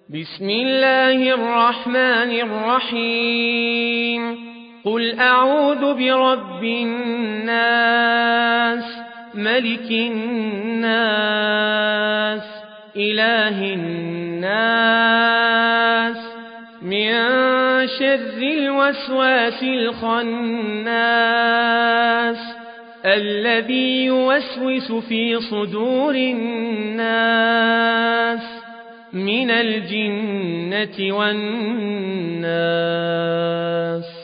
بسم الله الرحمن الرحيم قل أعوذ برب الناس ملك الناس إله الناس من شر الوسواس الخناس الذي يوسوس في صدور الناس من الجنة والناس.